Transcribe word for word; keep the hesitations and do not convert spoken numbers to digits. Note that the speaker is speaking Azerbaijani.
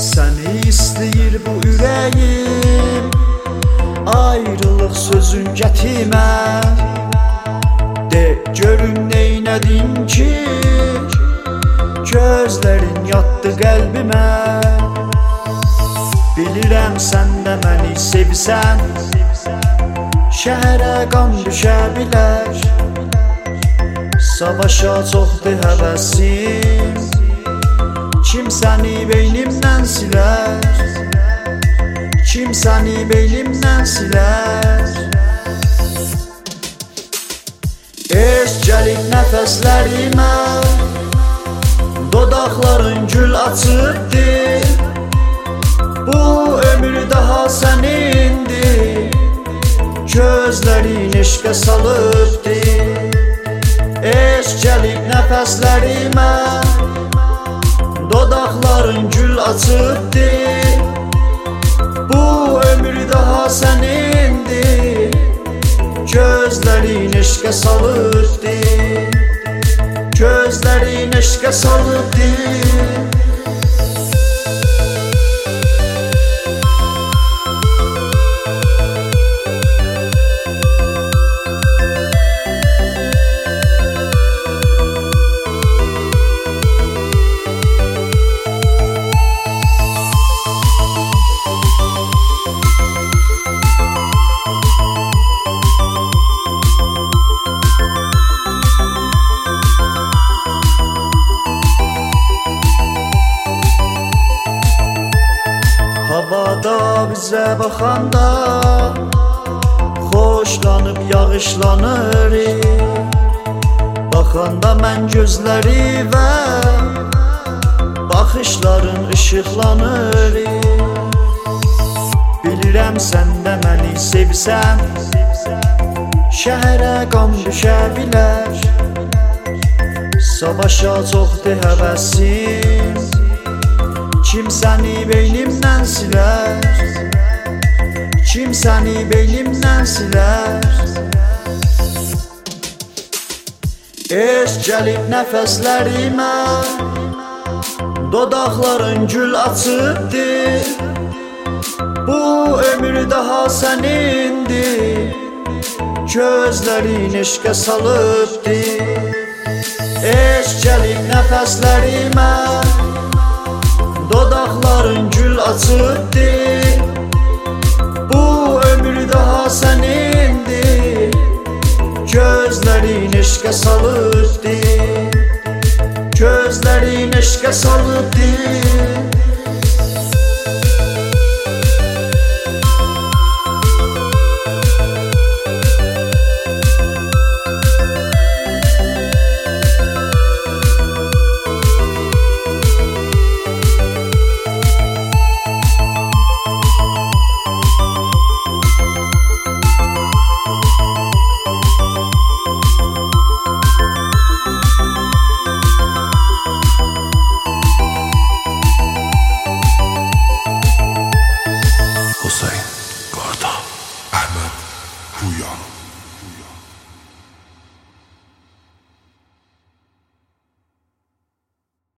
Səni istəyir bu ürəyim, ayrılıq sözün gətimə. De görüm neynədin ki, gözlərin yatdı qəlbimə. Bilirəm sən də məni sevsən, şəhərə qan düşə bilər. Savaşa çoxdur həvəsim, kim səni beynimdən silər? Kim səni beynimdən silər? Eşq gəlib nəfəslərimə, dodaqların gül açıbdır. Bu ömür daha sənindir, gözlərin eşqə salıbdır. Eşq gəlib nəfəslərimə, dodaqların gül açıbdır. Bu ömür daha sənindir, gözlərin eşqə salıbdır. Gözlərin eşqə salıbdır. Havada bizə baxanda xoşlanıb yağışlanırıq. Baxanda mən gözləri və baxışların işıqlanırıq. Bilirəm sən də məni sevsən, şəhərə qan düşə bilər. Savaşa çoxdur həvəsim, kim səni beynimdən silər? Kim səni beynimdən silər? Eşq gəlib nəfəslərimə, dodaqların gül açıbdır. Bu ömür daha sənindir, gözlərin eşqə salıbdır. Eşq gəlib nəfəslərimə, dodaqların gül açıbdır. Bu ömür daha sənindir, gözlərin eşqə salıbdır. Gözlərin eşqə salıbdır.